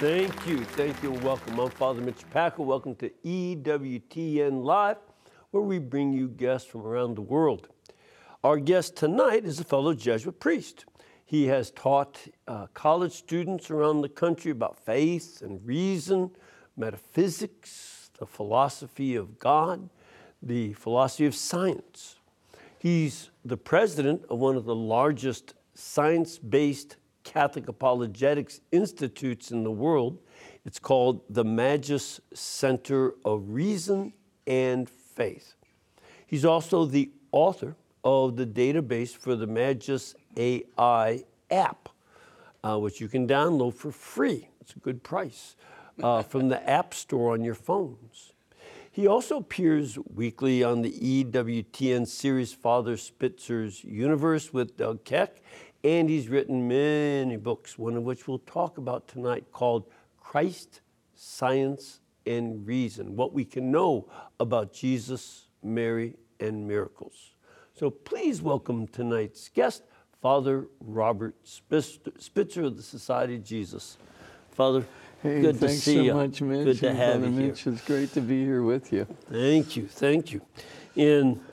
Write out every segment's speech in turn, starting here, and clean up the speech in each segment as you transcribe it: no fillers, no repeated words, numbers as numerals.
Thank you, and welcome. I'm Father Mitch Packer. Welcome to EWTN Live, where we bring you guests from around the world. Our guest tonight is a fellow Jesuit priest. He has taught college students around the country about faith and reason, metaphysics, the philosophy of God, the philosophy of science. He's the president of one of the largest science-based Catholic apologetics institutes in the world. It's called the Magis Center of Reason and Faith. He's also the author of the database for the Magis AI app, which you can download for free. It's a good price from the App Store on your phones. He also appears weekly on the EWTN series Father Spitzer's Universe with Doug Keck, and he's written many books, one of which we'll talk about tonight, called Christ, Science, and Reason, What We Can Know About Jesus, Mary, and Miracles. So please welcome tonight's guest, Father Robert Spitzer of the Society of Jesus. Father, hey, good to see you. Thanks so much, Mitch. Good to have Father you Mitch, here. it's great to be here with you. Thank you. And,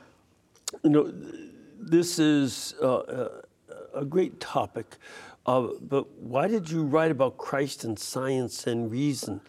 this is a great topic, but why did you write about Christ and science and reason?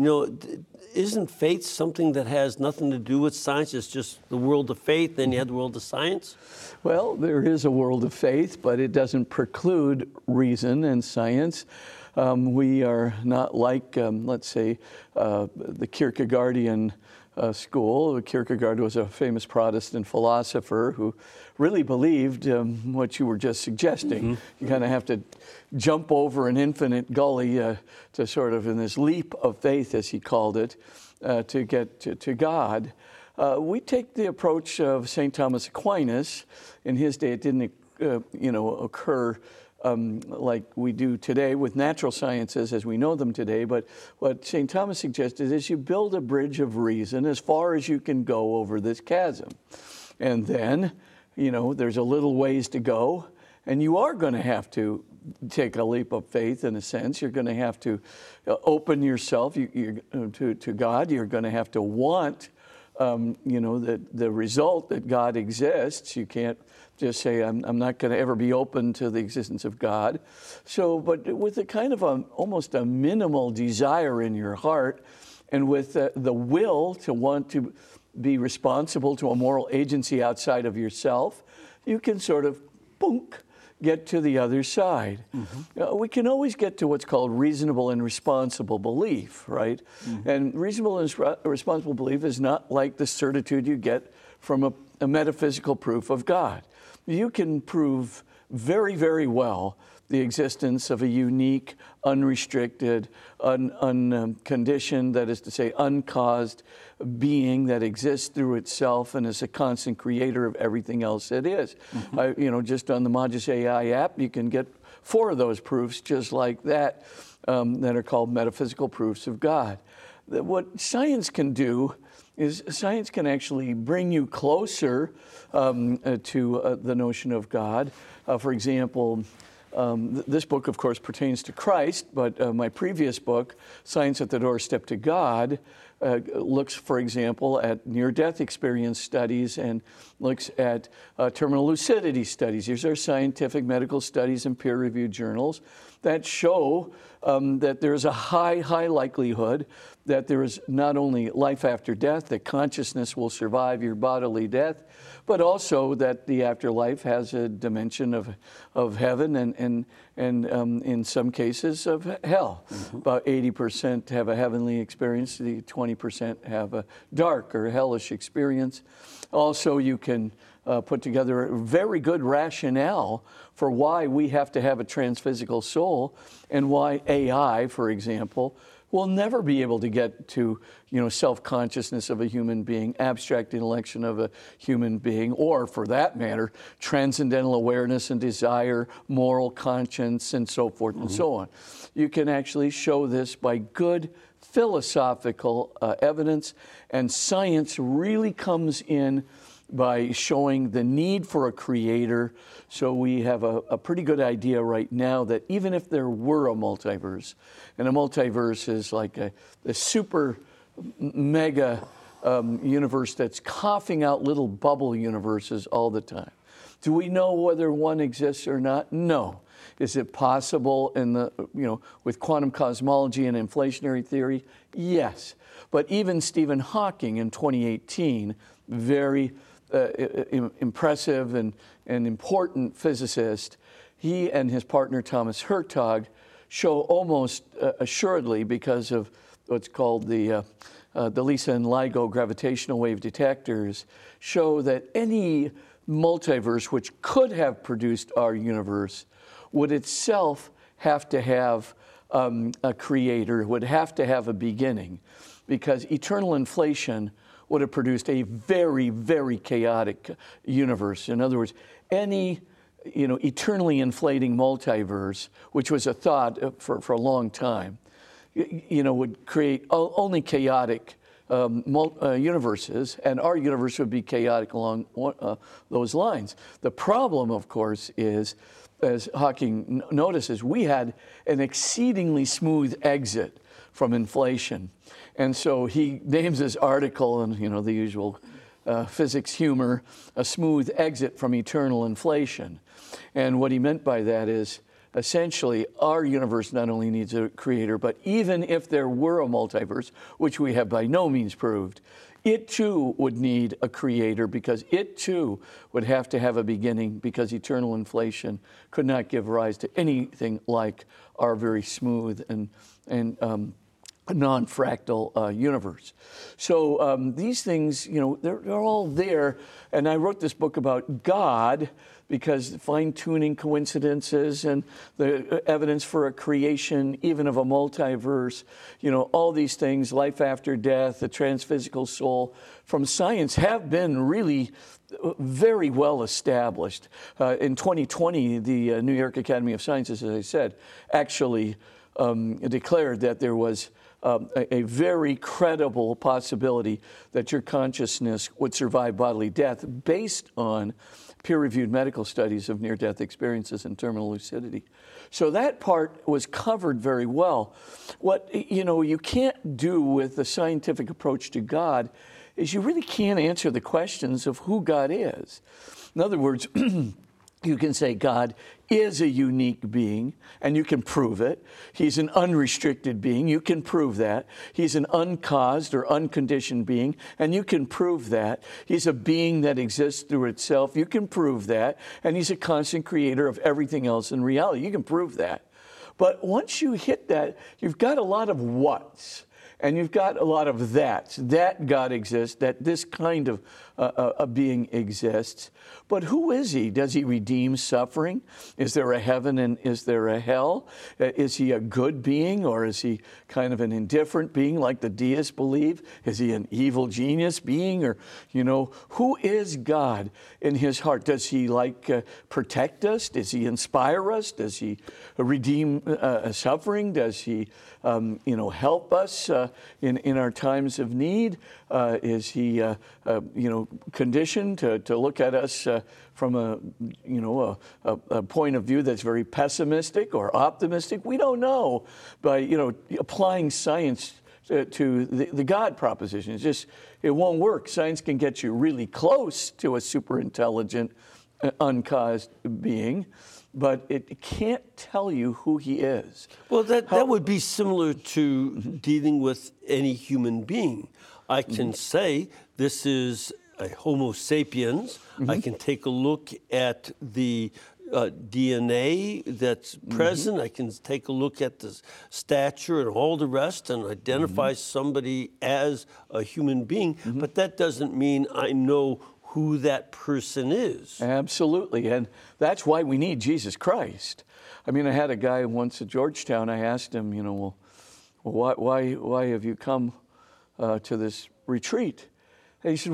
Isn't faith something that has nothing to do with science? It's just the world of faith, then you have the world of science? Well, there is a world of faith, but it doesn't preclude reason and science. We are not like, let's say, the Kierkegaardian school. Kierkegaard was a famous Protestant philosopher who really believed what you were just suggesting. Mm-hmm. You kind of have to jump over an infinite gully to sort of, in this leap of faith, as he called it, to get to God. We take the approach of St. Thomas Aquinas. In his day, it didn't, occur like we do today with natural sciences as we know them today. But what St. Thomas suggested is you build a bridge of reason as far as you can go over this chasm. And then, there's a little ways to go. And you are going to have to take a leap of faith in a sense. You're going to have to open yourself to God. You're going to have to want, the result that God exists. You can't just say, I'm not going to ever be open to the existence of God. So, but with a kind of almost a minimal desire in your heart, and with the will to want to be responsible to a moral agency outside of yourself, you can sort of, get to the other side. Mm-hmm. We can always get to what's called reasonable and responsible belief, right? Mm-hmm. And reasonable and responsible belief is not like the certitude you get from a metaphysical proof of God. You can prove very, very well the existence of a unique, unrestricted, unconditioned, that is to say, uncaused being that exists through itself and is a constant creator of everything else it is. Mm-hmm. Just on the Magis AI app, you can get 4 of those proofs just like that, that are called metaphysical proofs of God. What science can do is science can actually bring you closer to the notion of God. For example, this book, of course, pertains to Christ, but my previous book, Science at the Doorstep to God, looks, for example, at near-death experience studies and looks at terminal lucidity studies. These are scientific medical studies in peer-reviewed journals that show that there's a high likelihood that there is not only life after death, that consciousness will survive your bodily death, but also that the afterlife has a dimension of heaven and in some cases of hell. Mm-hmm. About 80% have a heavenly experience, the 20% have a dark or hellish experience. Also, you can put together a very good rationale for why we have to have a transphysical soul and why AI, for example, will never be able to get to, self-consciousness of a human being, abstract intellection of a human being, or for that matter, transcendental awareness and desire, moral conscience, and so forth and so on. You can actually show this by good philosophical evidence, and science really comes in by showing the need for a creator. So we have a pretty good idea right now that even if there were a multiverse, and a multiverse is like a super mega universe that's coughing out little bubble universes all the time. Do we know whether one exists or not? No. Is it possible with quantum cosmology and inflationary theory? Yes. But even Stephen Hawking in 2018, very impressive and important physicist, he and his partner Thomas Hertog show almost assuredly, because of what's called the LISA and LIGO gravitational wave detectors, show that any multiverse which could have produced our universe would itself have to have a creator, would have to have a beginning, because eternal inflation would have produced a very, very chaotic universe. In other words, any eternally inflating multiverse, which was a thought for a long time, would create only chaotic universes, and our universe would be chaotic along those lines. The problem, of course, is, as Hawking notices, we had an exceedingly smooth exit from inflation. And so he names his article, and the usual physics humor, a smooth exit from eternal inflation. And what he meant by that is, essentially, our universe not only needs a creator, but even if there were a multiverse, which we have by no means proved, it too would need a creator, because it too would have to have a beginning, because eternal inflation could not give rise to anything like our very smooth and non-fractal universe. So these things, they're all there. And I wrote this book about God, because fine-tuning coincidences and the evidence for a creation, even of a multiverse, all these things, life after death, the transphysical soul, from science have been really very well established. In 2020, the New York Academy of Sciences, as I said, actually declared that there was a very credible possibility that your consciousness would survive bodily death based on peer-reviewed medical studies of near-death experiences and terminal lucidity. So that part was covered very well. What you can't do with the scientific approach to God is you really can't answer the questions of who God is. In other words, you can say God is a unique being, and you can prove it. He's an unrestricted being. You can prove that. He's an uncaused or unconditioned being, and you can prove that. He's a being that exists through itself. You can prove that. And he's a constant creator of everything else in reality. You can prove that. But once you hit that, you've got a lot of whats. And you've got a lot of that God exists, that this kind of a being exists. But who is he? Does he redeem suffering? Is there a heaven and is there a hell? Is he a good being, or is he kind of an indifferent being like the deists believe? Is he an evil genius being? Or, who is God in his heart? Does he protect us? Does he inspire us? Does he redeem suffering? Does he, help us in our times of need? Is he, conditioned to look at us from a point of view that's very pessimistic or optimistic? We don't know. By applying science to the God proposition, it won't work. Science can get you really close to a super intelligent, uncaused being, but it can't tell you who he is. Well, that would be similar to dealing with any human being. I can say this is a Homo sapiens. I can take a look at the DNA that's present. I can take a look at the stature and all the rest and identify somebody as a human being. But that doesn't mean I know who that person is. Absolutely. And that's why we need Jesus Christ. I mean, I had a guy once at Georgetown. I asked him, why have you come to this retreat? And he said,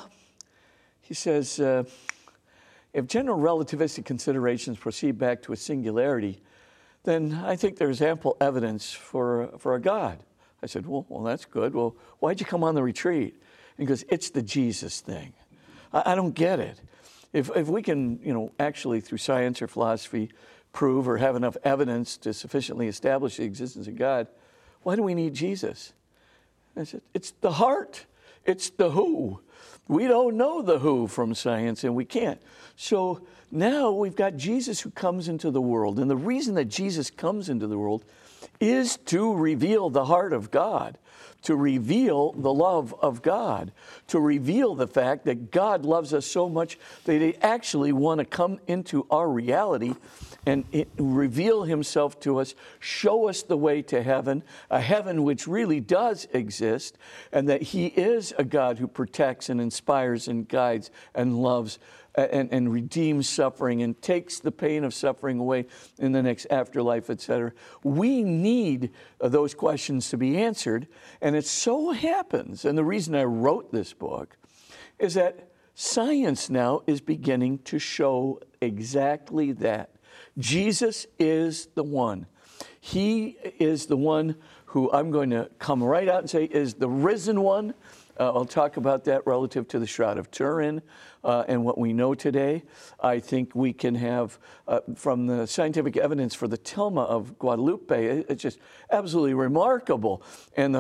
if general relativistic considerations proceed back to a singularity, then I think there's ample evidence for a God. I said, well, that's good. Well, why'd you come on the retreat? And he goes, it's the Jesus thing. I don't get it. If we can, actually through science or philosophy prove or have enough evidence to sufficiently establish the existence of God, why do we need Jesus? I said, it's the heart. It's the who. We don't know the who from science, and we can't. So now we've got Jesus who comes into the world. And the reason that Jesus comes into the world is to reveal the heart of God, to reveal the love of God, to reveal the fact that God loves us so much that He actually want to come into our reality and reveal Himself to us, show us the way to heaven, a heaven which really does exist, and that He is a God who protects and inspires and guides and loves and redeems suffering and takes the pain of suffering away in the next afterlife, etc. We need those questions to be answered. And it so happens, and the reason I wrote this book, is that science now is beginning to show exactly that. Jesus is the one. He is the one who I'm going to come right out and say is the risen one. I'll talk about that relative to the Shroud of Turin and what we know today. I think we can have, from the scientific evidence for the tilma of Guadalupe, it's just absolutely remarkable. And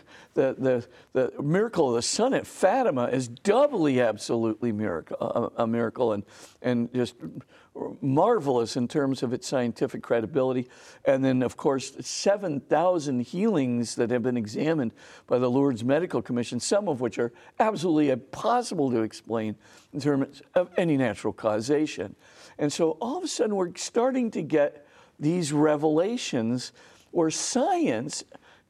the miracle of the sun at Fatima is doubly absolutely a miracle and just marvelous in terms of its scientific credibility. And then, of course, 7,000 healings that have been examined by the Lourdes Medical Commission, some of which are absolutely impossible to explain in terms of any natural causation. And so all of a sudden we're starting to get these revelations where science,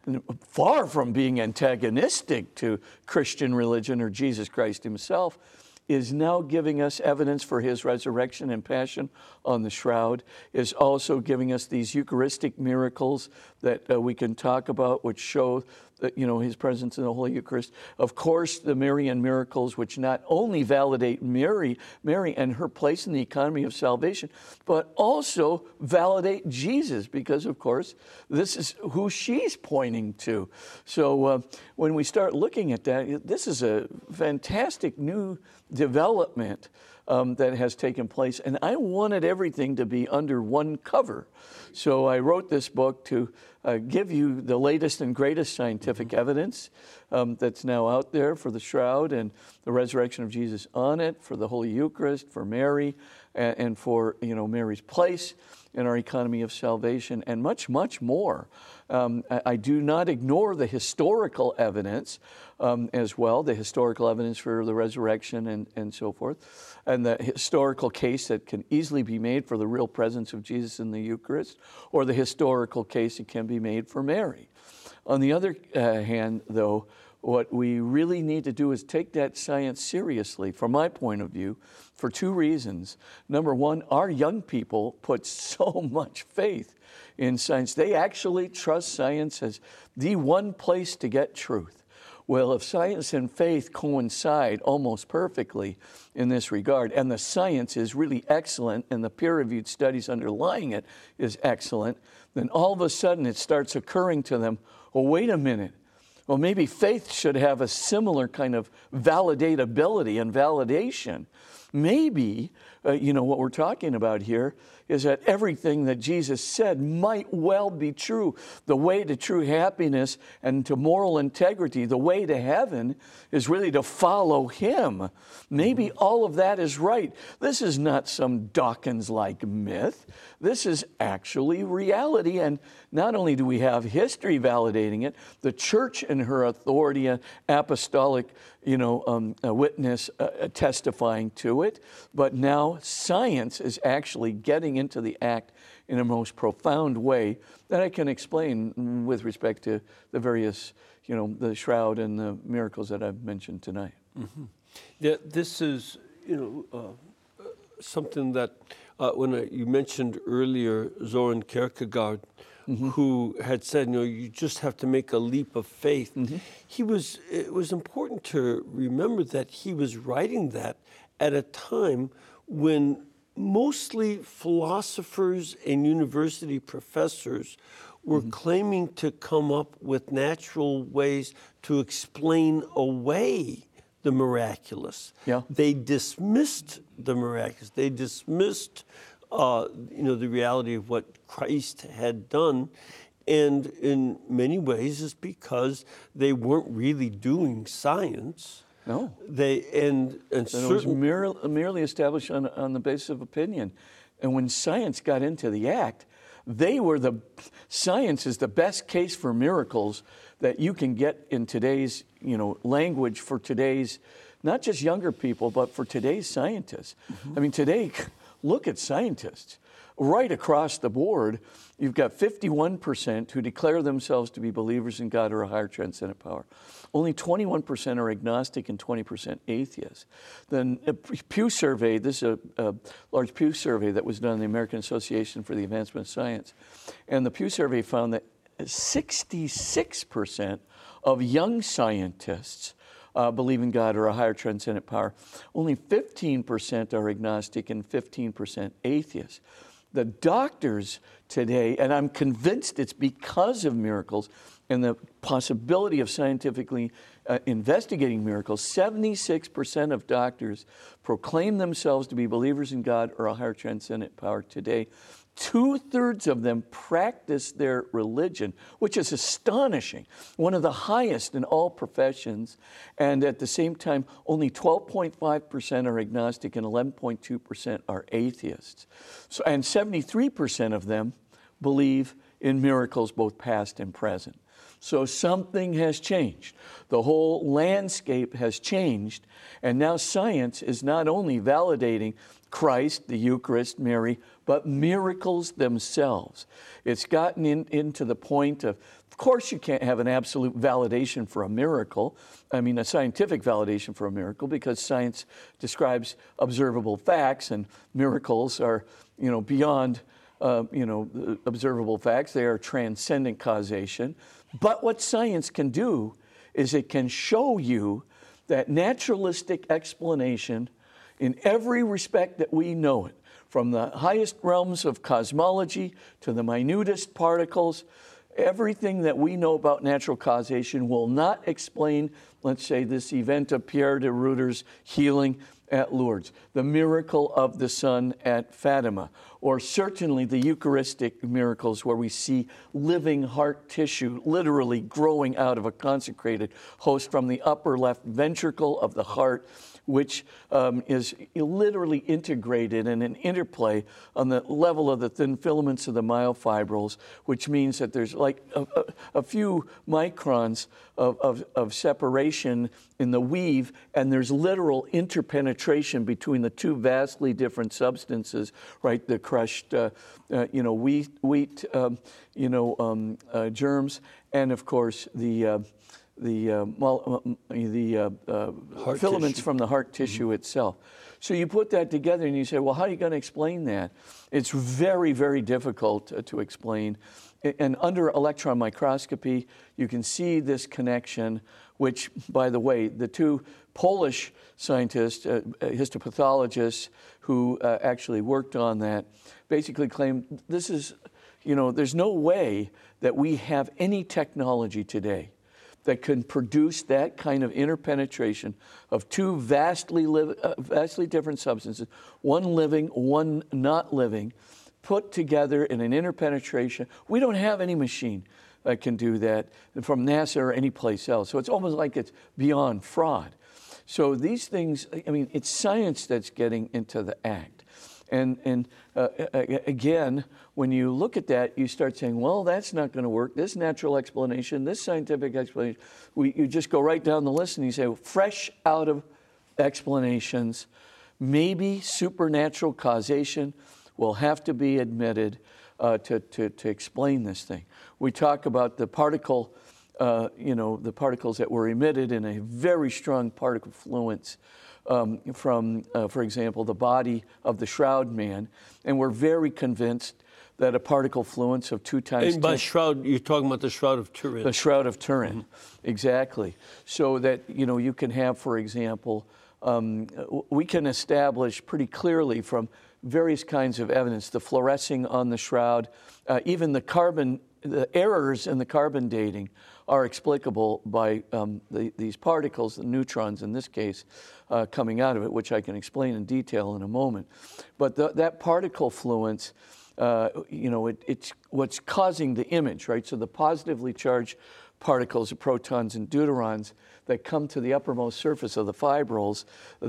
far from being antagonistic to Christian religion or Jesus Christ Himself, is now giving us evidence for His resurrection and passion on the shroud, is also giving us these Eucharistic miracles that we can talk about, which show that, His presence in the Holy Eucharist. Of course, the Marian miracles, which not only validate Mary and her place in the economy of salvation, but also validate Jesus, because, of course, this is who she's pointing to. So when we start looking at that, this is a fantastic new development that has taken place, and I wanted everything to be under one cover. So I wrote this book to give you the latest and greatest scientific evidence that's now out there for the shroud and the resurrection of Jesus on it, for the Holy Eucharist, for Mary, and for Mary's place in our economy of salvation, and much, much more. I do not ignore the historical evidence as well, the historical evidence for the resurrection and so forth, and the historical case that can easily be made for the real presence of Jesus in the Eucharist, or the historical case that can be made for Mary. On the other hand, though, what we really need to do is take that science seriously, from my point of view, for two reasons. Number one, our young people put so much faith in science. They actually trust science as the one place to get truth. Well, if science and faith coincide almost perfectly in this regard, and the science is really excellent, and the peer-reviewed studies underlying it is excellent, then all of a sudden it starts occurring to them, well, wait a minute. Well, maybe faith should have a similar kind of validatability and validation. Maybe, what we're talking about here is that everything that Jesus said might well be true. The way to true happiness and to moral integrity, the way to heaven, is really to follow Him. Maybe all of that is right. This is not some Dawkins-like myth. This is actually reality. And not only do we have history validating it, the church in her authority and apostolic witness testifying to it, but now science is actually getting into the act in a most profound way that I can explain with respect to the various, the shroud and the miracles that I've mentioned tonight. Mm-hmm. Yeah, this is, something that when you mentioned earlier Soren Kierkegaard, mm-hmm. who had said, you just have to make a leap of faith. Mm-hmm. It was important to remember that he was writing that at a time when mostly philosophers and university professors were mm-hmm. claiming to come up with natural ways to explain away the miraculous. Yeah. They dismissed the miraculous. They dismissed, the reality of what Christ had done. And in many ways, it's because they weren't really doing science. No. And it was merely established on the basis of opinion. And when science got into the act, science is the best case for miracles that you can get in today's, language for today's, not just younger people, but for today's scientists. I mean, today, look at scientists. Right across the board, you've got 51% who declare themselves to be believers in God or a higher transcendent power. Only 21% are agnostic and 20% atheists. Then a Pew survey, this is a large Pew survey that was done in the American Association for the Advancement of Science. And the Pew survey found that 66% of young scientists believe in God or a higher transcendent power. Only 15% are agnostic and 15% atheists. The doctors today, and I'm convinced it's because of miracles and the possibility of scientifically investigating miracles, 76% of doctors proclaim themselves to be believers in God or a higher transcendent power today. 2/3 of them practice their religion, which is astonishing, one of the highest in all professions. And at the same time, only 12.5% are agnostic and 11.2% are atheists. And 73% of them believe in miracles, both past and present. So something has changed. The whole landscape has changed. And now science is not only validating Christ, the Eucharist, Mary, but miracles themselves. It's gotten into the point of course you can't have an absolute validation for a miracle. I mean, a scientific validation for a miracle, because science describes observable facts, and miracles are, beyond, observable facts. They are transcendent causation. But what science can do is it can show you that naturalistic explanation in every respect that we know it, from the highest realms of cosmology to the minutest particles, everything that we know about natural causation will not explain, let's say, this event of Pierre de Ruyter's healing at Lourdes, the miracle of the sun at Fatima, or certainly the Eucharistic miracles where we see living heart tissue literally growing out of a consecrated host from the upper left ventricle of the heart, which is literally integrated in an interplay on the level of the thin filaments of the myofibrils, which means that there's like a few microns of separation in the weave, and there's literal interpenetration between the two vastly different substances, right? The crushed, wheat, germs, and of course the filaments from the heart tissue itself. So you put that together and you say, well, how are you going to explain that? It's very, very difficult to explain. And under electron microscopy, you can see this connection, which, by the way, the two Polish scientists, histopathologists, who actually worked on that, basically claimed this is, there's no way that we have any technology today that can produce that kind of interpenetration of two vastly different substances, one living, one not living, put together in an interpenetration. We don't have any machine that can do that from NASA or any place else. So it's almost like it's beyond fraud. So these things, it's science that's getting into the act. And again, when you look at that, you start saying, well, that's not going to work. This natural explanation, this scientific explanation, you just go right down the list and you say, fresh out of explanations, maybe supernatural causation will have to be admitted to explain this thing. We talk about the particle, the particles that were emitted in a very strong particle fluence from, for example, the body of the Shroud Man, and we're very convinced that a particle fluence of 2 times... And by shroud, you're talking about the Shroud of Turin. The Shroud of Turin, exactly. So that, you can have, for example, we can establish pretty clearly from various kinds of evidence, the fluorescing on the shroud, even the errors in the carbon dating are explicable by these particles, the neutrons in this case, coming out of it, which I can explain in detail in a moment. But that particle fluence, it's what's causing the image, right? So the positively charged particles of protons and deuterons that come to the uppermost surface of the fibrils,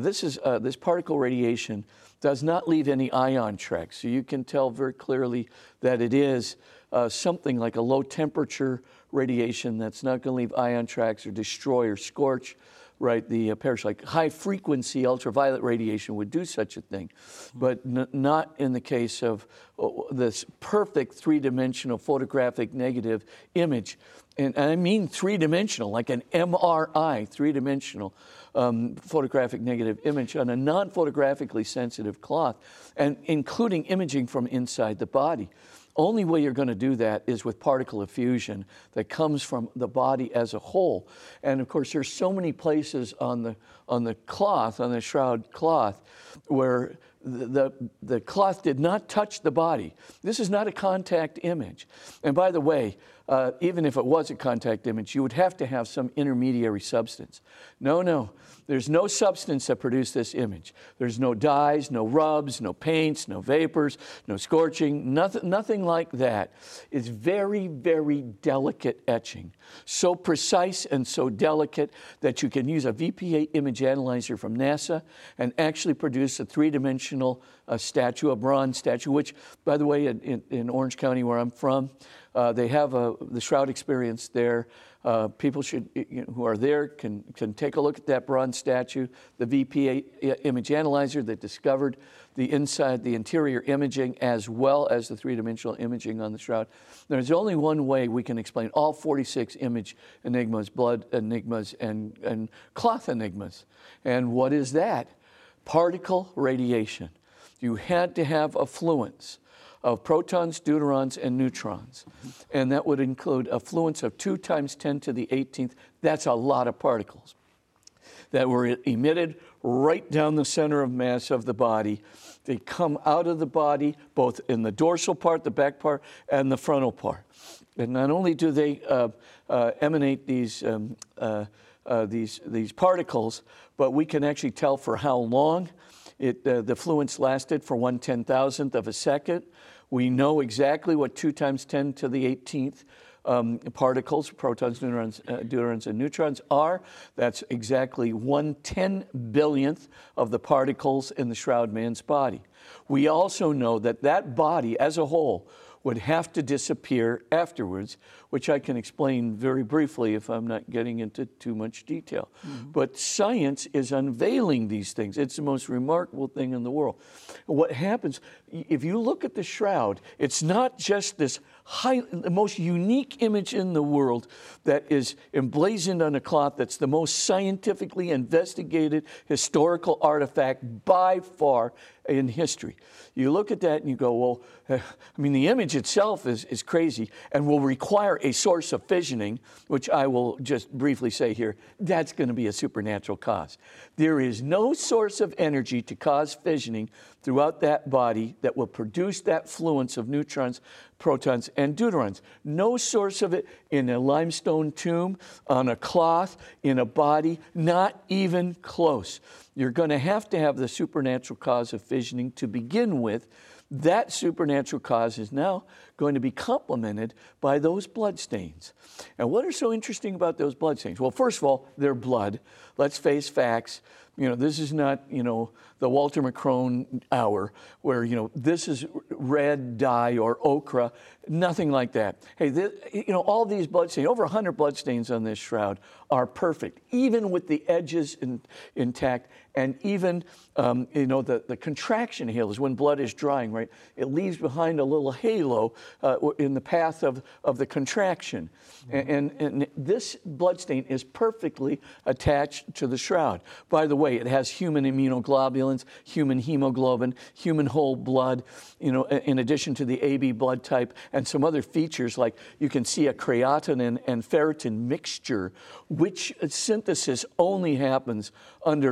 this particle radiation does not leave any ion tracks. So you can tell very clearly that it is something like a low temperature radiation that's not going to leave ion tracks or destroy or scorch, right, the perish. Like high frequency ultraviolet radiation would do such a thing, but not in the case of this perfect three-dimensional photographic negative image. And I mean three-dimensional, like an MRI, three-dimensional photographic negative image on a non-photographically sensitive cloth, and including imaging from inside the body. Only way you're going to do that is with particle effusion that comes from the body as a whole. And of course, there's so many places on the cloth, on the shroud cloth, where the cloth did not touch the body. This is not a contact image. And by the way, even if it was a contact image, you would have to have some intermediary substance. No, there's no substance that produced this image. There's no dyes, no rubs, no paints, no vapors, no scorching, nothing like that. It's very, very delicate etching. So precise and so delicate that you can use a VPA image analyzer from NASA and actually produce a three-dimensional statue, a bronze statue, which, by the way, in Orange County, where I'm from, they have the Shroud Experience there. People should, who are there can take a look at that bronze statue, the VPA image analyzer that discovered the interior imaging, as well as the three-dimensional imaging on the shroud. There's only one way we can explain all 46 image enigmas, blood enigmas, and cloth enigmas. And what is that? Particle radiation. You had to have affluence of protons, deuterons, and neutrons. And that would include affluence of 2 times 10 to the 18th. That's a lot of particles that were emitted right down the center of mass of the body. They come out of the body, both in the dorsal part, the back part, and the frontal part. And not only do they emanate these particles, but we can actually tell for how long the fluence lasted, for 1/10,000th of a second. We know exactly what 2 times 10 to the 18th particles, protons, deuterons, and neutrons are. That's exactly 1/10 billionth of the particles in the shroud man's body. We also know that that body as a whole would have to disappear afterwards, which I can explain very briefly if I'm not getting into too much detail. Mm-hmm. But science is unveiling these things. It's the most remarkable thing in the world. What happens, if you look at the shroud, it's not just this the most unique image in the world that is emblazoned on a cloth that's the most scientifically investigated historical artifact by far in history. You look at that and you go, well, the image itself is crazy and will require a source of fissioning, which I will just briefly say here, that's going to be a supernatural cause. There is no source of energy to cause fissioning throughout that body that will produce that fluence of neutrons, protons, and deuterons. No source of it in a limestone tomb, on a cloth, in a body, not even close. You're going to have the supernatural cause of fissioning to begin with. That supernatural cause is now going to be complemented by those blood stains. And what is so interesting about those blood stains? Well, first of all, they're blood. Let's face facts. This is not, the Walter McCrone hour where, this is red dye or ochre, nothing like that. Hey, all these blood stains, over 100 blood stains on this shroud are perfect, even with the edges intact, and even, the contraction halos, when blood is drying, right? It leaves behind a little halo in the path of the contraction. Mm-hmm. And this blood stain is perfectly attached to the shroud. By the way, it has human immunoglobulins, human hemoglobin, human whole blood, in addition to the AB blood type, and some other features like you can see a creatinine and ferritin mixture, which synthesis only happens under a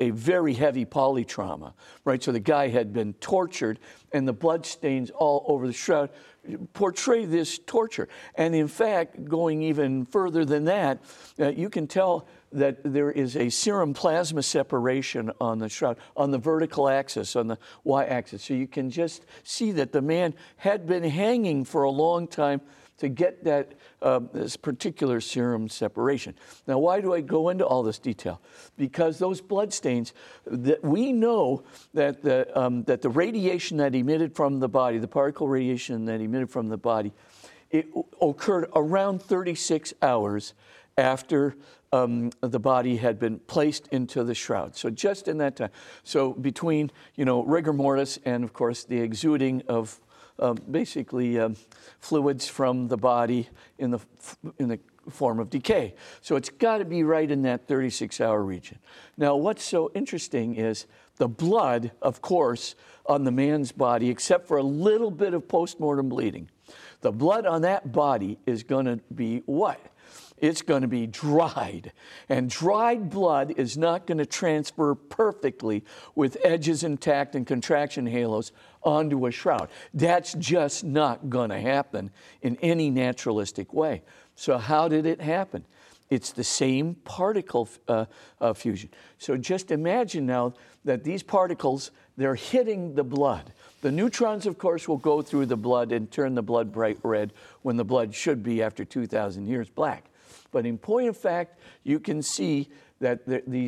a very heavy polytrauma, right? So the guy had been tortured, and the blood stains all over the shroud portray this torture. And in fact, going even further than that, you can tell that there is a serum plasma separation on the shroud, on the vertical axis, on the y-axis. So you can just see that the man had been hanging for a long time to get that this particular serum separation. Now, why do I go into all this detail? Because those blood stains, that we know that the radiation that emitted from the body, the particle radiation that emitted from the body, it occurred around 36 hours after the body had been placed into the shroud. So just in that time. So between, rigor mortis and, of course, the exuding of basically fluids from the body in the form of decay. So it's got to be right in that 36-hour region. Now, what's so interesting is the blood, of course, on the man's body, except for a little bit of postmortem bleeding, the blood on that body is going to be what? It's going to be dried. And dried blood is not going to transfer perfectly with edges intact and contraction halos onto a shroud. That's just not going to happen in any naturalistic way. So how did it happen? It's the same particle fusion. So just imagine now that these particles, they're hitting the blood. The neutrons, of course, will go through the blood and turn the blood bright red when the blood should be, after 2,000 years, black. But in point of fact, you can see that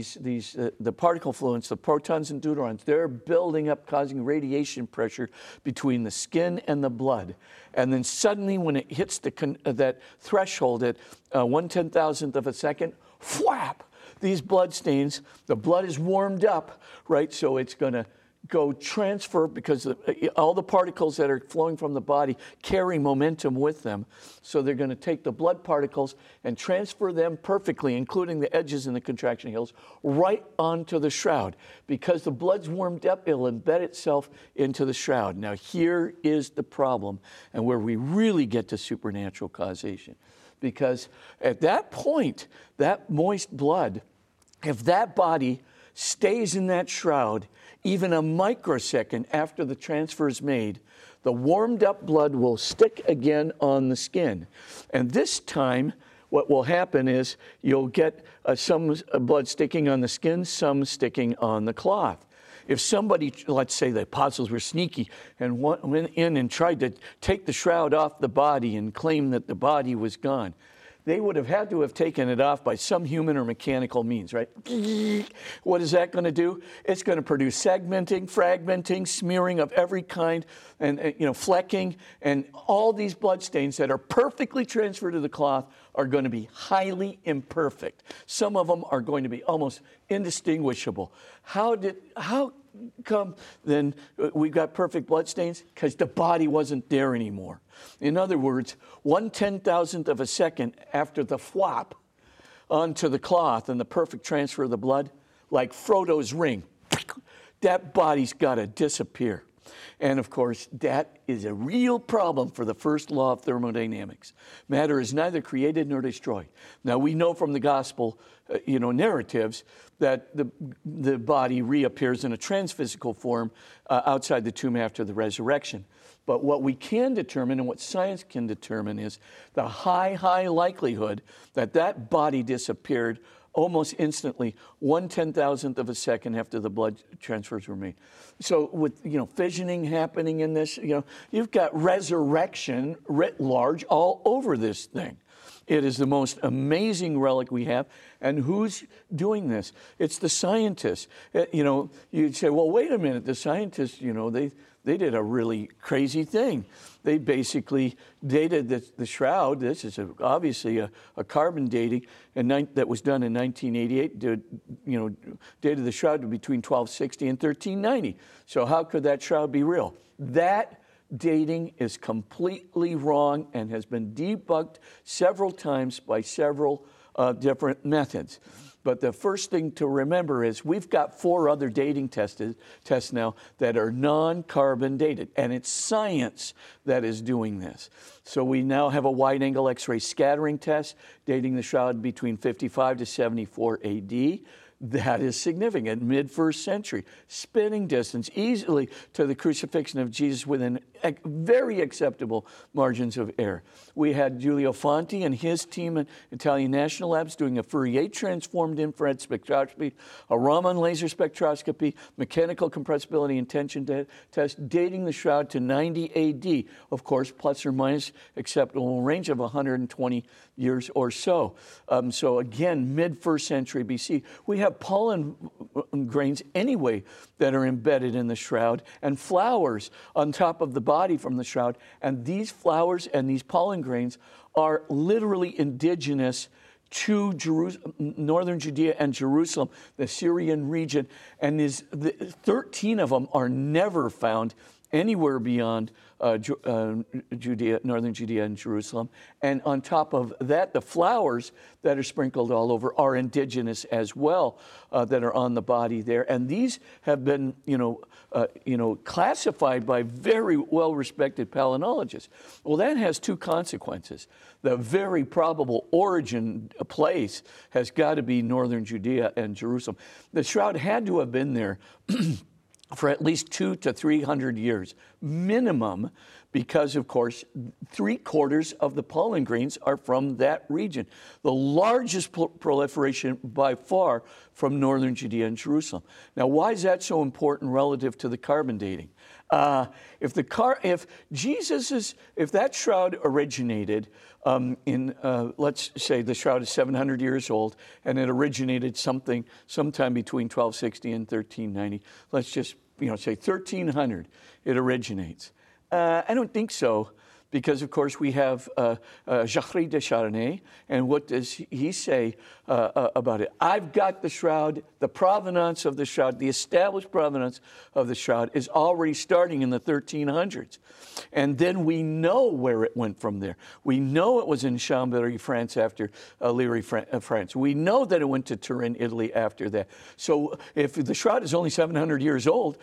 the particle fluents, the protons and deuterons, they're building up, causing radiation pressure between the skin and the blood. And then suddenly, when it hits that threshold at 1/10,000th of a second, whap! These blood stains, the blood is warmed up, right? So it's going to go transfer, because all the particles that are flowing from the body carry momentum with them. So they're going to take the blood particles and transfer them perfectly, including the edges and the contraction halos, right onto the shroud. Because the blood's warmed up, it'll embed itself into the shroud. Now, here is the problem, and where we really get to supernatural causation. Because at that point, that moist blood, if that body stays in that shroud even a microsecond after the transfer is made, the warmed up blood will stick again on the skin. And this time, what will happen is you'll get some blood sticking on the skin, some sticking on the cloth. If somebody, let's say the apostles were sneaky and went in and tried to take the shroud off the body and claim that the body was gone, they would have had to have taken it off by some human or mechanical means, right? What is that going to do? It's going to produce segmenting, fragmenting, smearing of every kind, and flecking, and all these blood stains that are perfectly transferred to the cloth are going to be highly imperfect. Some of them are going to be almost indistinguishable. How come then we got perfect blood stains? Because the body wasn't there anymore. In other words, 1/10,000th of a second after the flop onto the cloth and the perfect transfer of the blood, like Frodo's ring, that body's got to disappear. And of course, that is a real problem for the first law of thermodynamics. Matter is neither created nor destroyed. Now, we know from the gospel, narratives that the body reappears in a transphysical form outside the tomb after the resurrection. But what we can determine, and what science can determine, is the high likelihood that that body disappeared almost instantly, 1/10,000th of a second after the blood transfers were made. So with, fissioning happening in this, you've got resurrection writ large all over this thing. It is the most amazing relic we have. And who's doing this? It's the scientists. You'd say, well, wait a minute, the scientists, they did a really crazy thing. They basically dated the shroud. This is obviously a carbon dating that was done in 1988. Dated the shroud to between 1260 and 1390. So how could that shroud be real? That dating is completely wrong and has been debunked several times by several different methods. But the first thing to remember is we've got 4 other dating tests now that are non-carbon dated, and it's science that is doing this. So we now have a wide-angle X-ray scattering test dating the shroud between 55 to 74 AD. That is significant. Mid-first century, spitting distance easily to the crucifixion of Jesus within very acceptable margins of error. We had Giulio Fanti and his team at Italian National Labs doing a Fourier transformed infrared spectroscopy, a Raman laser spectroscopy, mechanical compressibility and tension test, dating the shroud to 90 AD, of course, plus or minus acceptable range of 120 years or so. So again, mid-first century BC. We have pollen grains anyway that are embedded in the shroud and flowers on top of the body from the shroud. And these flowers and these pollen grains are literally indigenous to northern Judea and Jerusalem, the Syrian region. And 13 of them are never found anywhere beyond Judea, northern Judea and Jerusalem. And on top of that, the flowers that are sprinkled all over are indigenous as well, that are on the body there. And these have been, classified by very well-respected palynologists. Well, that has two consequences. The very probable origin place has got to be northern Judea and Jerusalem. The shroud had to have been there for at least 200 to 300 years minimum, because of course 3/4 of the pollen grains are from that region. The largest proliferation by far from northern Judea and Jerusalem. Now, why is that so important relative to the carbon dating? If that shroud originated let's say the shroud is 700 years old and it originated sometime between 1260 and 1390. Let's just say 1300 it originates. I don't think so, because of course we have Jacques de Chardonnay, and what does he say about it? I've got the shroud, the provenance of the shroud, the established provenance of the shroud is already starting in the 1300s. And then we know where it went from there. We know it was in Chambéry, France after Liry, France. We know that it went to Turin, Italy after that. So if the shroud is only 700 years old,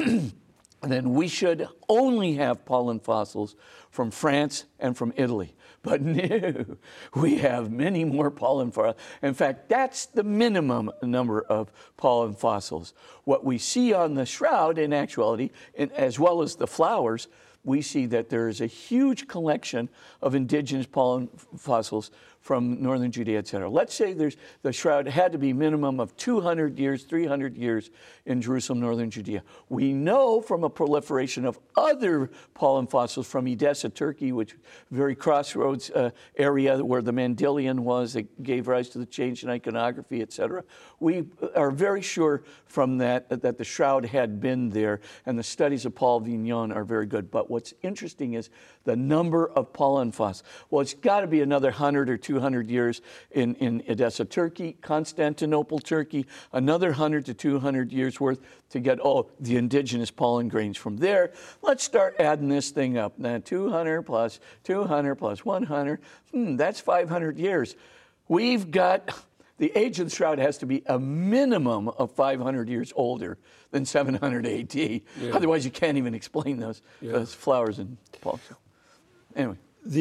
then we should only have pollen fossils from France and from Italy. But no, we have many more pollen fossils. In fact, that's the minimum number of pollen fossils. What we see on the shroud, in actuality, as well as the flowers, we see that there is a huge collection of indigenous pollen fossils from northern Judea, et cetera. Let's say the shroud had to be minimum of 200 years, 300 years in Jerusalem, northern Judea. We know from a proliferation of other pollen fossils from Edessa, Turkey, which very crossroads area where the Mandylion was that gave rise to the change in iconography, et cetera. We are very sure from that the shroud had been there, and the studies of Paul Vignon are very good. But what's interesting is the number of pollen fossils. Well, it's got to be another 100 or 200 years in Edessa, Turkey, Constantinople, Turkey, another 100 to 200 years worth to get the indigenous pollen grains from there. Let's start adding this thing up. Now, 200 plus 200 plus 100, that's 500 years. We've got, the age of the shroud has to be a minimum of 500 years older than 700 AD. Yeah. Otherwise, you can't even explain those flowers and pollen. Anyway.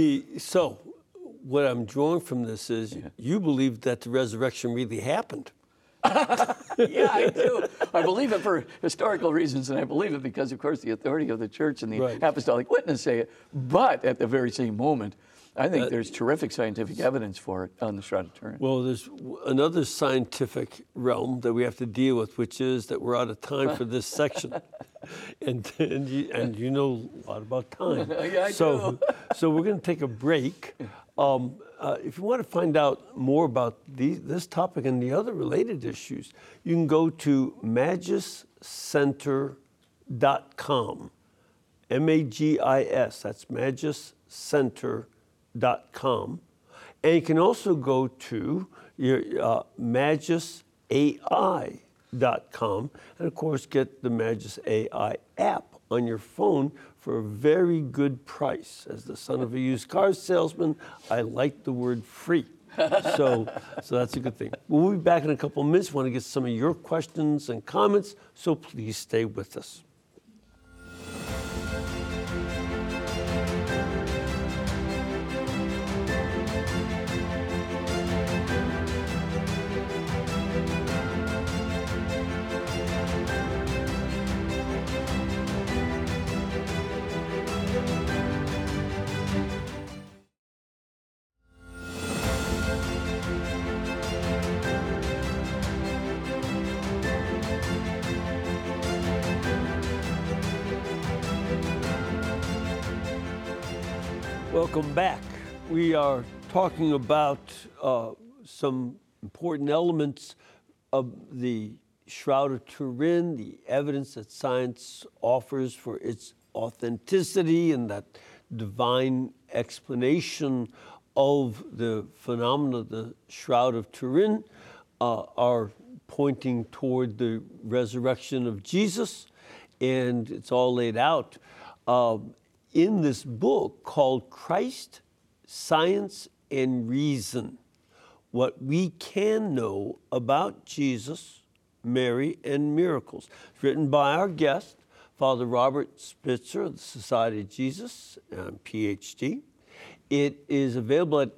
So what I'm drawing from this is you believe that the resurrection really happened. Yeah, I do. I believe it for historical reasons, and I believe it because, of course, the authority of the church and the apostolic witness say it. But at the very same moment, I think there's terrific scientific evidence for it on the Shroud of Turin. Well, there's another scientific realm that we have to deal with, which is that we're out of time for this section. And you know a lot about time. Yeah, I do. So we're going to take a break. If you want to find out more about this topic and the other related issues, you can go to magiscenter.com. MAGIS, that's magiscenter.com. And you can also go to your magisai.com, and of course get the Magis AI app on your phone for a very good price. As the son of a used car salesman, I like the word free. So that's a good thing. We'll be back in a couple of minutes. We want to get some of your questions and comments, so please stay with us. Welcome back. We are talking about some important elements of the Shroud of Turin, the evidence that science offers for its authenticity and that divine explanation of the phenomena of the Shroud of Turin are pointing toward the resurrection of Jesus, and it's all laid out in this book called Christ, Science, and Reason: What We Can Know About Jesus, Mary, and Miracles. It's written by our guest, Father Robert Spitzer of the Society of Jesus, PhD. It is available at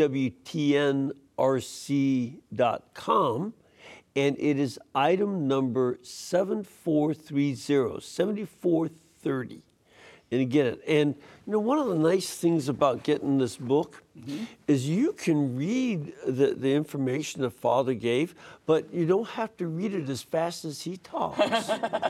EWTNRC.com, and it is item number 7430, 7430. And again, one of the nice things about getting this book is you can read the information that Father gave, but you don't have to read it as fast as he talks.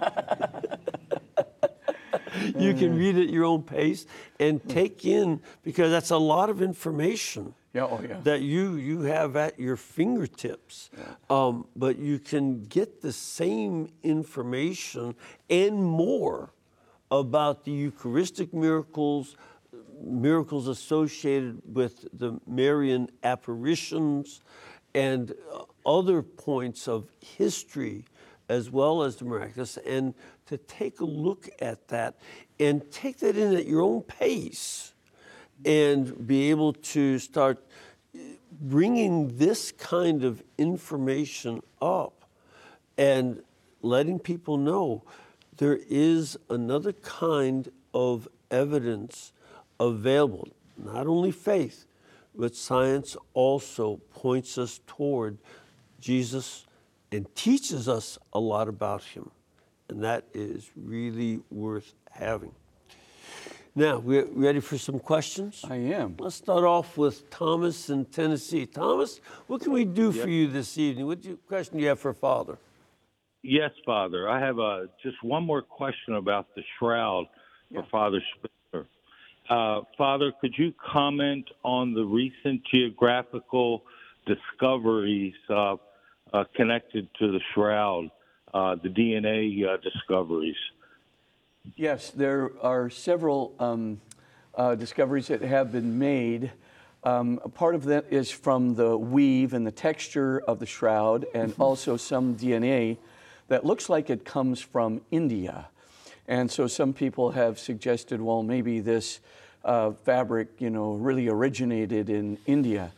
You can read at your own pace and take in, because that's a lot of information that you have at your fingertips. But you can get the same information and more about the Eucharistic miracles, miracles associated with the Marian apparitions, and other points of history as well as the miraculous, and to take a look at that and take that in at your own pace and be able to start bringing this kind of information up and letting people know there is another kind of evidence available. Not only faith, but science also points us toward Jesus and teaches us a lot about him. And that is really worth having. Now, we're ready for some questions? I am. Let's start off with Thomas in Tennessee. Thomas, what can we do for you this evening? What question do you have for Father? Yes, Father. I have just one more question about the shroud for Father Spitzer. Father, could you comment on the recent geographical discoveries connected to the shroud, the DNA discoveries? Yes, there are several discoveries that have been made. Part of that is from the weave and the texture of the shroud, and also some DNA that looks like it comes from India. And so some people have suggested, well, maybe this fabric, really originated in India.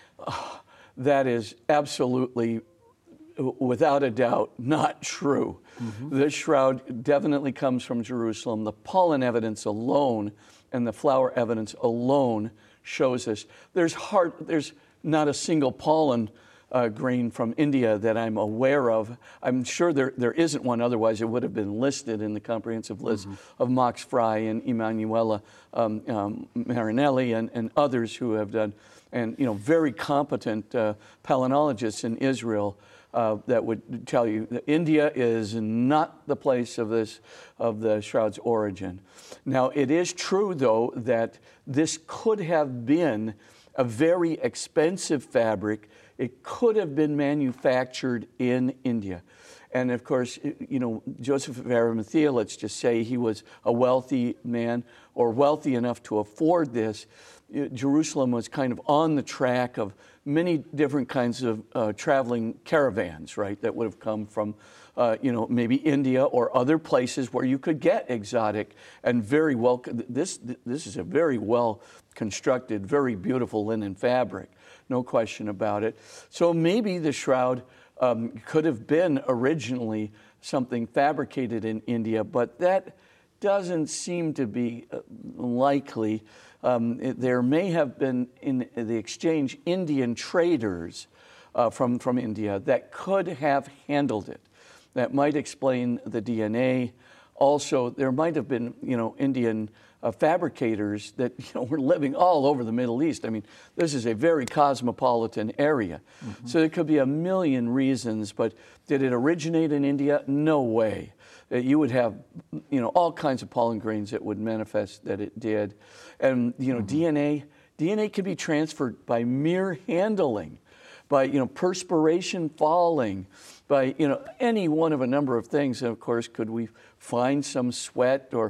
That is absolutely, without a doubt, not true. This shroud definitely comes from Jerusalem. The pollen evidence alone and the flower evidence alone shows this. There's not a single pollen grain from India that I'm aware of. I'm sure there isn't one, otherwise it would have been listed in the comprehensive list of Max Fry and Emanuela Marinelli and others who have done, and very competent palynologists in Israel that would tell you that India is not the place of the shroud's origin. Now, it is true, though, that this could have been a very expensive fabric. It could have been manufactured in India. And of course, Joseph of Arimathea, let's just say he was a wealthy man or wealthy enough to afford this. Jerusalem was kind of on the track of many different kinds of traveling caravans, right, that would have come from, maybe India or other places where you could get exotic and very well, this is a very well constructed, very beautiful linen fabric, no question about it. So maybe the shroud could have been originally something fabricated in India, but that doesn't seem to be likely. There may have been in the exchange Indian traders from India that could have handled it. That might explain the DNA. Also, there might have been, Indian fabricators that were living all over the Middle East. I mean, this is a very cosmopolitan area. So there could be a million reasons, but did it originate in India? No way. You would have, all kinds of pollen grains that would manifest that it did. And, DNA can be transferred by mere handling, by, perspiration falling, by, any one of a number of things. And of course, could we find some sweat or,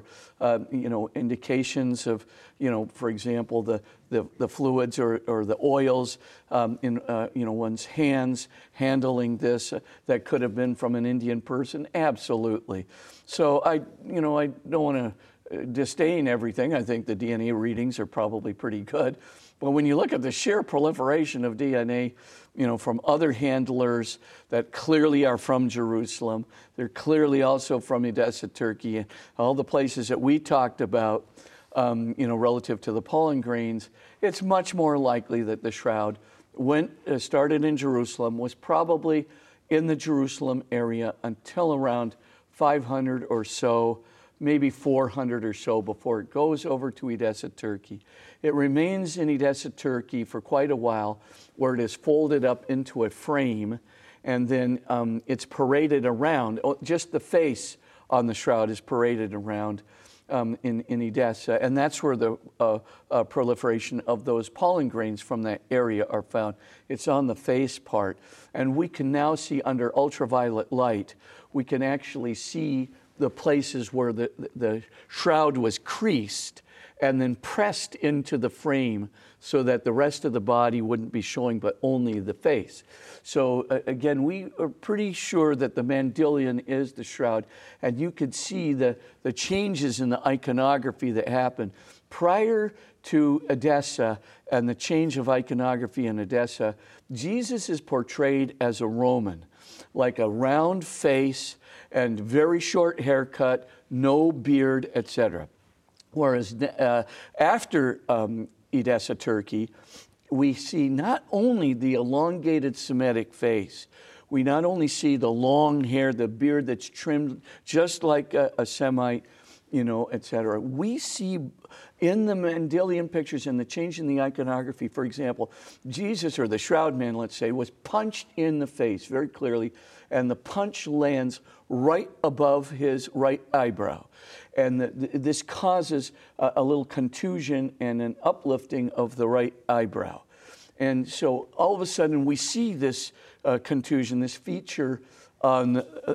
indications of, for example, the fluids or the oils in, one's hands handling this that could have been from an Indian person? Absolutely. So I don't want to disdain everything. I think the DNA readings are probably pretty good. But when you look at the sheer proliferation of DNA, from other handlers that clearly are from Jerusalem, they're clearly also from Edessa, Turkey, and all the places that we talked about, relative to the pollen grains, it's much more likely that the shroud started in Jerusalem, was probably in the Jerusalem area until around 500 or so, maybe 400 or so before it goes over to Edessa, Turkey. It remains in Edessa, Turkey for quite a while, where it is folded up into a frame, and then it's paraded around. Just the face on the shroud is paraded around in Edessa, and that's where the proliferation of those pollen grains from that area are found. It's on the face part, and we can now see under ultraviolet light, we can actually see the places where the shroud was creased and then pressed into the frame so that the rest of the body wouldn't be showing but only the face. So again, we are pretty sure that the Mandylion is the shroud, and you could see the changes in the iconography that happened prior to Edessa and the change of iconography in Edessa. Jesus is portrayed as a Roman, like a round face and very short haircut, no beard, etc. Whereas after Edessa, Turkey, we see not only the elongated Semitic face, we not only see the long hair, the beard that's trimmed just like a Semite, etc. We see in the Mandylion pictures and the change in the iconography, for example, Jesus, or the shroud man, let's say, was punched in the face very clearly, and the punch lands right above his right eyebrow. And this causes a little contusion and an uplifting of the right eyebrow. And so all of a sudden we see this contusion, this feature on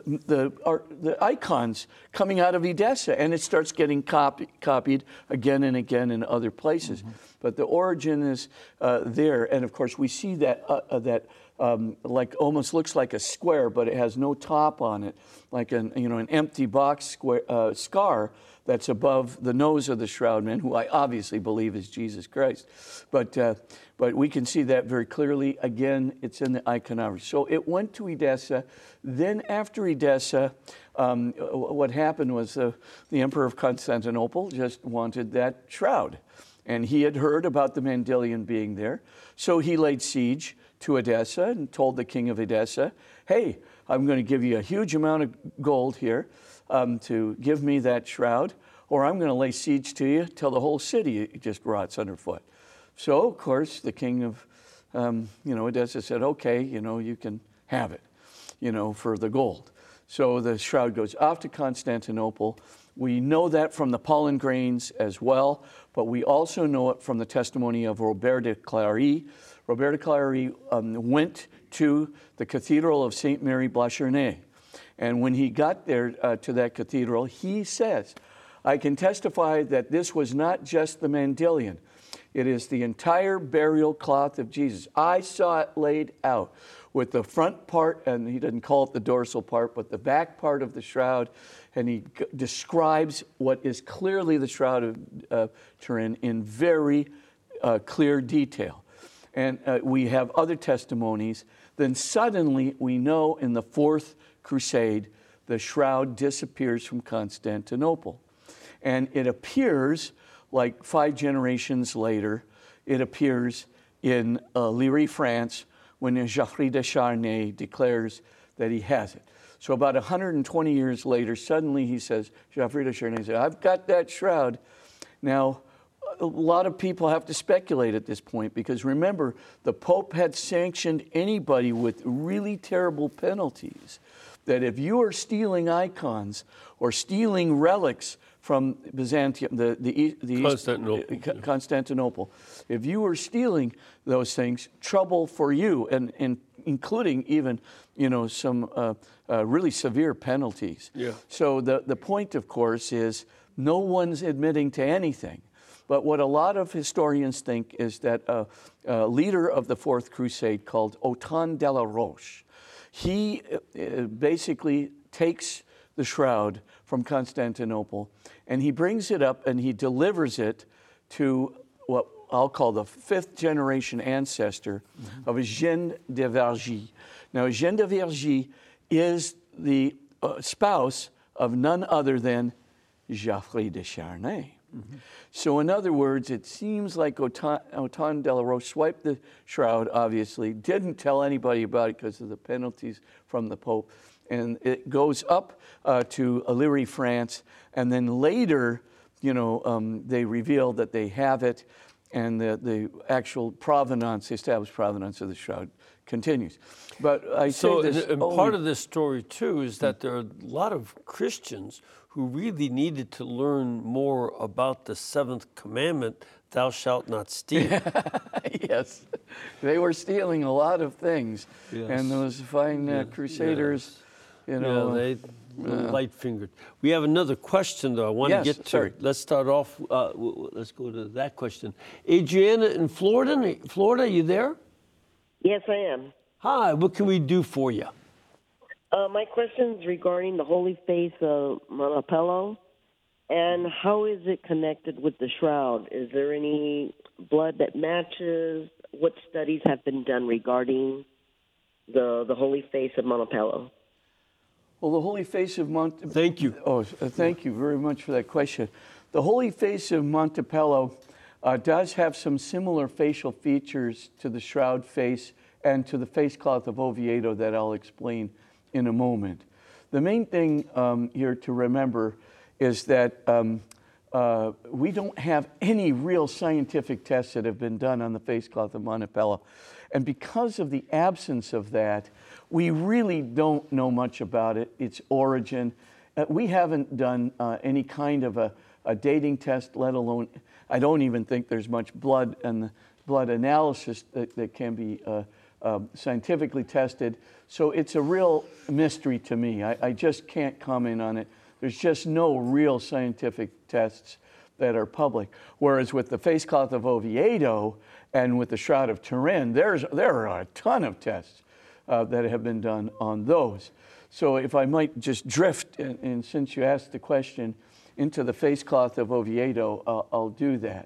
the icons coming out of Edessa, and it starts getting copied again and again in other places. Mm-hmm. But the origin is there, and of course we see that like almost looks like a square, but it has no top on it, like an empty box scar that's above the nose of the shroud man, who I obviously believe is Jesus Christ. But we can see that very clearly. Again, it's in the iconography. So it went to Edessa. Then after Edessa, what happened was the Emperor of Constantinople just wanted that shroud. And he had heard about the Mandylion being there. So he laid siege to Edessa and told the king of Edessa, hey, I'm going to give you a huge amount of gold here to give me that shroud, or I'm going to lay siege to you till the whole city just rots underfoot. So, of course, the king of Edessa said, okay, you can have it, for the gold. So the shroud goes off to Constantinople. We know that from the pollen grains as well, but we also know it from the testimony of Robert de Clary. Robert de Clary went to the Cathedral of St. Mary Blachernae. And when he got there to that cathedral, he says, I can testify that this was not just the Mandylion. It is the entire burial cloth of Jesus. I saw it laid out with the front part, and he didn't call it the dorsal part, but the back part of the shroud. And he describes what is clearly the Shroud of Turin in very clear detail. And we have other testimonies. Then suddenly we know in the Fourth Crusade, the shroud disappears from Constantinople. And it appears like 5 generations later, it appears in Liry, France, when Geoffroy de Charnay declares that he has it. So about 120 years later, suddenly he says, Geoffroy de Charnay said, I've got that shroud. Now, a lot of people have to speculate at this point, because remember, the Pope had sanctioned anybody with really terrible penalties that if you are stealing icons or stealing relics from Byzantium, the Constantinople. Constantinople, if you were stealing those things, trouble for you, and including even some really severe penalties. Yeah. So the point, of course, is no one's admitting to anything. But what a lot of historians think is that a leader of the Fourth Crusade called Othon de la Roche, he basically takes the shroud from Constantinople and he brings it up and he delivers it to what I'll call the fifth generation ancestor of Eugène de Vergy. Now, Eugène de Vergy is the spouse of none other than Geoffrey de Charnay. So in other words, it seems like Othon de la Roche swiped the shroud, obviously, didn't tell anybody about it because of the penalties from the Pope, and it goes up to Illyrie, France, and then later, they reveal that they have it, and the actual provenance, the established provenance of the shroud continues. But I say this and part of this story, too, is that there are a lot of Christians who really needed to learn more about the seventh commandment, thou shalt not steal. Yes, they were stealing a lot of things. Yes. And those fine crusaders, they light-fingered. We have another question, though. I want to get to. Sorry. Let's start off. Let's go to that question. Adriana in Florida. Florida, you there? Yes, I am. Hi. What can we do for you? My question is regarding the holy face of Montepello, and how is it connected with the shroud? Is there any blood that matches? What studies have been done regarding the holy face of Montepello? Well, the holy face of Thank you. Thank you very much for that question. The holy face of Montepello does have some similar facial features to the shroud face and to the face cloth of Oviedo that I'll explain in a moment. The main thing here to remember is that we don't have any real scientific tests that have been done on the face cloth of Montepello. And because of the absence of that, we really don't know much about it, its origin. We haven't done any kind of a dating test, let alone, I don't even think there's much blood and the blood analysis that can be scientifically tested. So it's a real mystery to me. I just can't comment on it. There's just no real scientific tests that are public. Whereas with the face cloth of Oviedo and with the Shroud of Turin, there are a ton of tests that have been done on those. So if I might just drift, and since you asked the question, into the face cloth of Oviedo, I'll do that.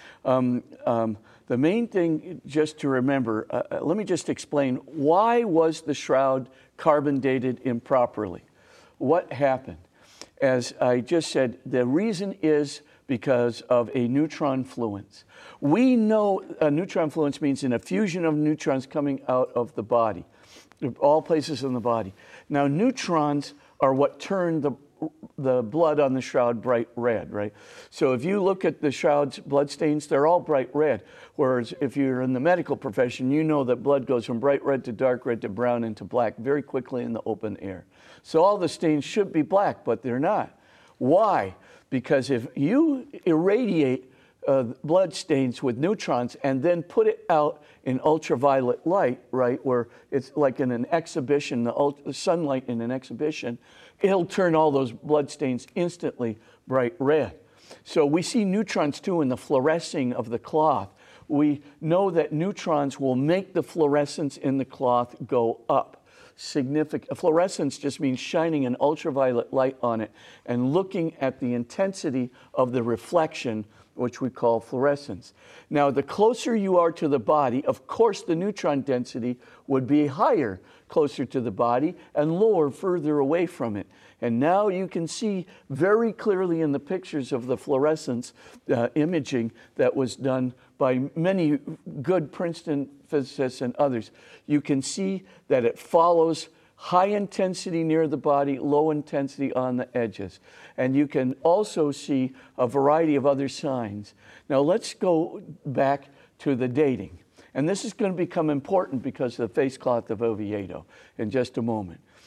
The main thing just to remember, let me just explain, why was the shroud carbon dated improperly? What happened? As I just said, the reason is because of a neutron fluence. We know a neutron fluence means an effusion of neutrons coming out of the body, all places in the body. Now, neutrons are what turn the blood on the shroud bright red, right? So if you look at the shroud's blood stains, they're all bright red. Whereas if you're in the medical profession, you know that blood goes from bright red to dark red to brown and to black very quickly in the open air. So all the stains should be black, but they're not. Why? Because if you irradiate blood stains with neutrons and then put it out in ultraviolet light, right, where it's like in an exhibition, the sunlight in an exhibition, it'll turn all those blood stains instantly bright red. So we see neutrons too in the fluorescing of the cloth. We know that neutrons will make the fluorescence in the cloth go up. Fluorescence just means shining an ultraviolet light on it and looking at the intensity of the reflection, which we call fluorescence. Now, the closer you are to the body, of course, the neutron density would be higher closer to the body and lower further away from it. And now you can see very clearly in the pictures of the fluorescence imaging that was done by many good Princeton physicists and others. You can see that it follows high intensity near the body, low intensity on the edges. And you can also see a variety of other signs. Now let's go back to the dating. And this is going to become important because of the face cloth of Oviedo in just a moment.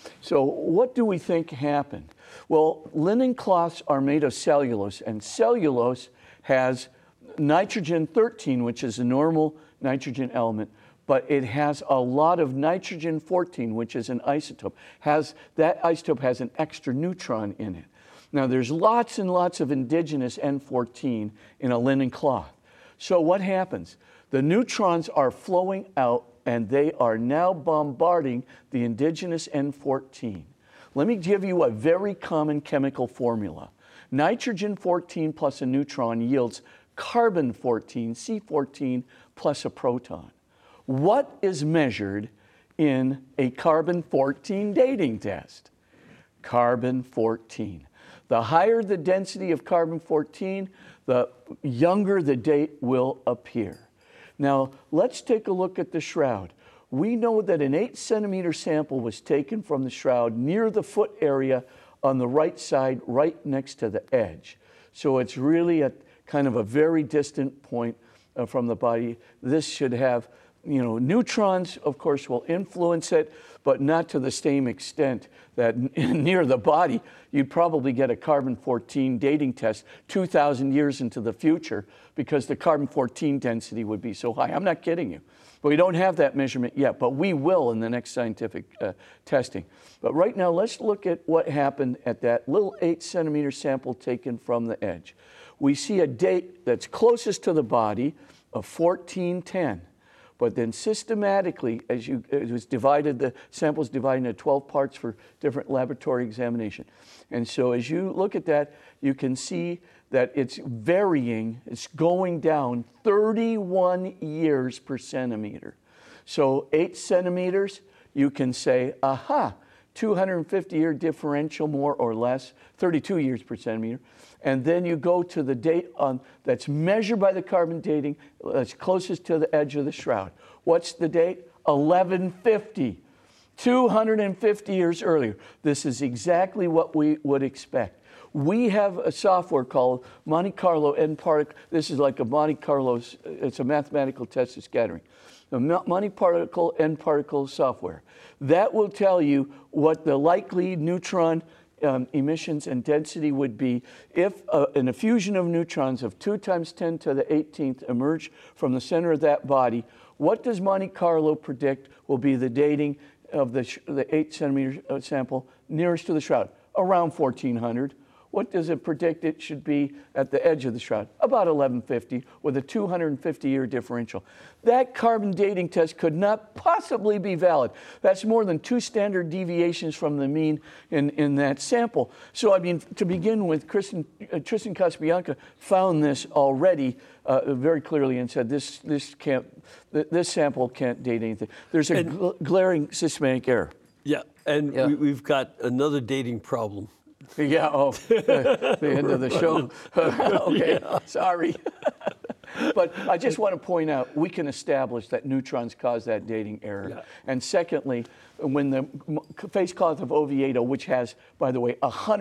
So what do we think happened? Well, linen cloths are made of cellulose, and cellulose has nitrogen-13, which is a normal nitrogen element, but it has a lot of nitrogen-14, which is an isotope. That isotope has an extra neutron in it. Now, there's lots and lots of indigenous N14 in a linen cloth. So what happens? The neutrons are flowing out, and they are now bombarding the indigenous N14. Let me give you a very common chemical formula. Nitrogen-14 plus a neutron yields carbon-14, C14, plus a proton. What is measured in a carbon-14 dating test? Carbon-14. The higher the density of carbon-14, the younger the date will appear. Now, let's take a look at the shroud. We know that an 8-centimeter sample was taken from the shroud near the foot area on the right side, right next to the edge. So it's really at kind of a very distant point from the body. This should have, neutrons, of course, will influence it, but not to the same extent that near the body, you'd probably get a carbon-14 dating test 2,000 years into the future because the carbon-14 density would be so high. I'm not kidding you. But we don't have that measurement yet, but we will in the next scientific testing. But right now, let's look at what happened at that little 8-centimeter sample taken from the edge. We see a date that's closest to the body of 1410. But then systematically, the sample's divided into 12 parts for different laboratory examination. And so as you look at that, you can see that it's varying, it's going down 31 years per centimeter. So 8 centimeters, you can say, 250-year differential more or less, 32 years per centimeter. And then you go to the date that's measured by the carbon dating that's closest to the edge of the shroud. What's the date? 1150, 250 years earlier. This is exactly what we would expect. We have a software called Monte Carlo N-particle. This is like a Monte Carlo, it's a mathematical test of scattering. The Monte Carlo N-particle software. That will tell you what the likely neutron emissions and density would be if an effusion of neutrons of 2 times 10 to the 18th emerge from the center of that body. What does Monte Carlo predict will be the dating of the 8-centimeter sample nearest to the shroud? Around 1400. What does it predict it should be at the edge of the shroud? About 1150 with a 250-year differential. That carbon dating test could not possibly be valid. That's more than 2 standard deviations from the mean in that sample. So, to begin with, Tristan Casabianca found this already very clearly and said this sample can't date anything. There's a glaring systematic error. Yeah, and we've got another dating problem. Yeah, the end of the show. Okay, sorry. But I just want to point out, we can establish that neutrons cause that dating error. Yeah. And secondly, when the face cloth of Oviedo, which has, by the way,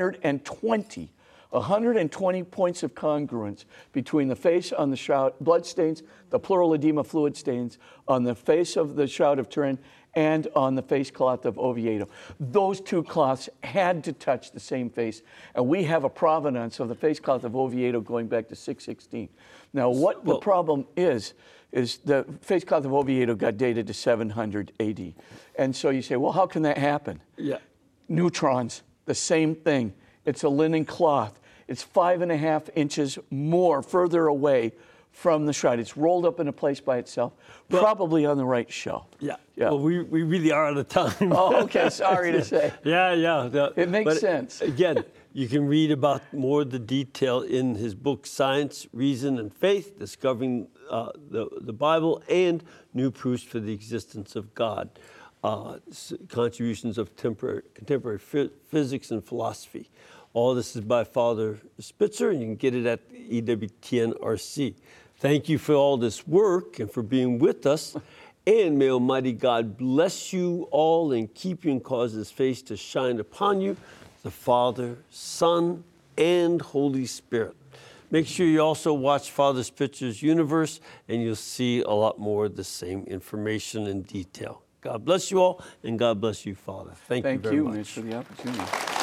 120 points of congruence between the face on the shroud, blood stains, the pleural edema fluid stains on the face of the Shroud of Turin and on the face cloth of Oviedo. Those 2 cloths had to touch the same face, and we have a provenance of the face cloth of Oviedo going back to 616. Now, what the problem is the face cloth of Oviedo got dated to 700 AD. And so you say, well, how can that happen? Yeah. Neutrons, the same thing. It's a linen cloth. It's 5.5 inches more further away from the shroud. It's rolled up in a place by itself, probably on the right shelf. Yeah. Well, we really are out of time. Oh, okay. Sorry to say. Yeah. It makes sense. Again, you can read about more of the detail in his book, Science, Reason, and Faith, Discovering the Bible and New Proofs for the Existence of God, Contributions of Contemporary Physics and Philosophy. All this is by Father Spitzer, and you can get it at EWTN-RC. Thank you for all this work and for being with us. And may Almighty God bless you all and keep you and cause His face to shine upon you, the Father, Son, and Holy Spirit. Make sure you also watch Father Spitzer's Universe, and you'll see a lot more of the same information in detail. God bless you all, and God bless you, Father. Thank you Thank very you, much. Mitch, for the opportunity.